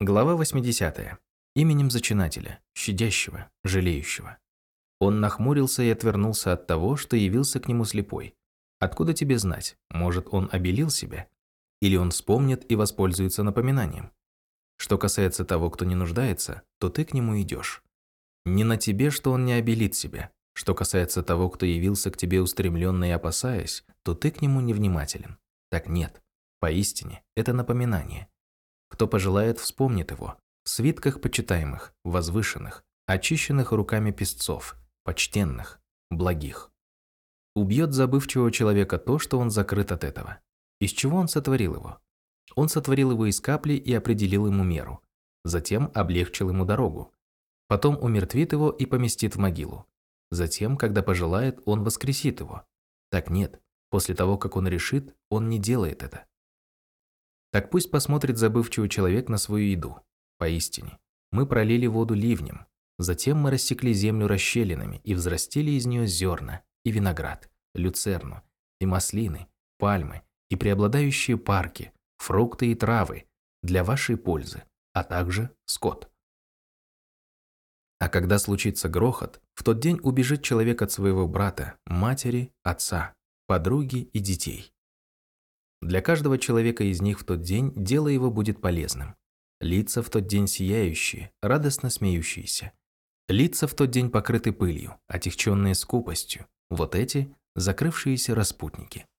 Глава 80. Именем зачинателя, щадящего, жалеющего. Он нахмурился и отвернулся от того, что явился к нему слепой. Откуда тебе знать, может, он обелил себя? Или он вспомнит и воспользуется напоминанием? Что касается того, кто не нуждается, то ты к нему идешь. Не на тебе, что он не обелит себя. Что касается того, кто явился к тебе устремленно и опасаясь, то ты к нему невнимателен. Так нет. Поистине, это напоминание. Кто пожелает, вспомнит его. В свитках почитаемых, возвышенных, очищенных руками песцов, почтенных, благих. Убьет забывчивого человека то, что он закрыт от этого. Из чего он сотворил его? Он сотворил его из капли и определил ему меру. Затем облегчил ему дорогу. Потом умертвит его и поместит в могилу. Затем, когда пожелает, он воскресит его. Так нет, после того, как он решит, он не делает это. Так пусть посмотрит забывчивый человек на свою еду. Поистине, мы пролили воду ливнем, затем мы рассекли землю расщелинами и взрастили из нее зерна, и виноград, люцерну, и маслины, пальмы, и преобладающие парки, фрукты и травы для вашей пользы, а также скот. А когда случится грохот, в тот день убежит человек от своего брата, матери, отца, подруги и детей. Для каждого человека из них в тот день дело его будет полезным. Лица в тот день сияющие, радостно смеющиеся. Лица в тот день покрыты пылью, отягченные скупостью. Вот эти закрывшиеся распутники.